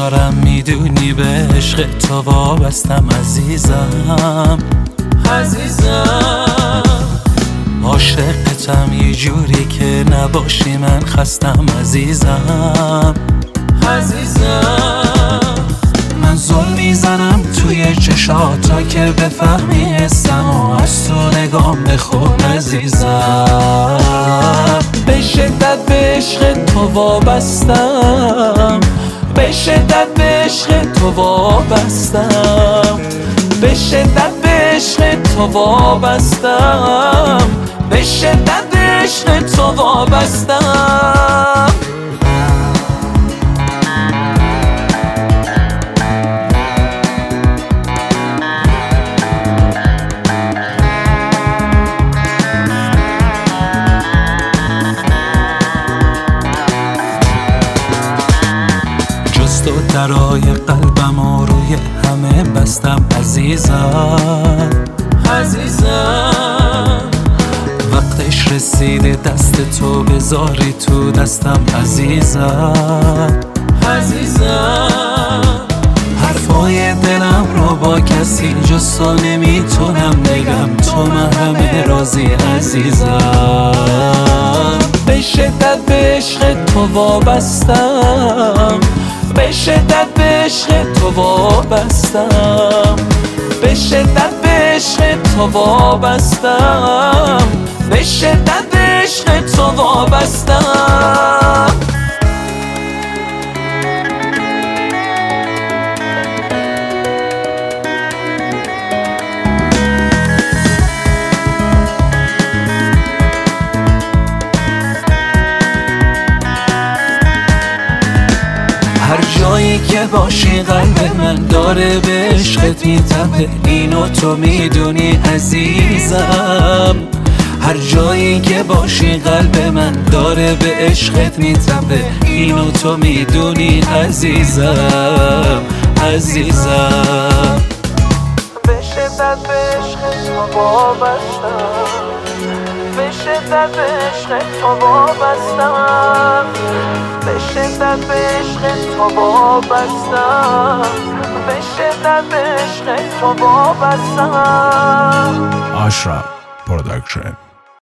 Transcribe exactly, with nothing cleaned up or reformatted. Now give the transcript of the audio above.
دارم میدونی به عشق تو وابستم عزیزم عزیزم عاشقتم یه جوری که نباشی من خستم عزیزم عزیزم من ظلم میزنم توی چشاتا که بفهمی حسم و از تو نگام بخون عزیزم به شدت به عشق تو وابستم به شدت به عشق تو وابستم به شدت به عشق تو وابستم به شدت به عشق تو وابستم تو درای قلبم و روی همه بستم عزیزم عزیزم وقتش رسیده دست تو بذاری تو دستم عزیزم عزیزم حرفای دلم رو با کسی جز تو نمیتونم بگم تو محرم رازی عزیزم به شدت به عشق تو وابستم به شدت به عشق تو وابستم به شدت به عشق تو وابستم به شدت به عشق تو وابستم هر جایی که باشی قلب من داره به عشقت میتبه اینو تو میدونی عزیزم هر جایی که باشی قلب من داره به عشقت میتبه اینو تو میدونی عزیزم عزیزم به شدت به عشق تو وابستم به شدت به عشق تو وابستم به شدت به عشق تو وابستم به شدت به عشق تو وابستم Ashram Production.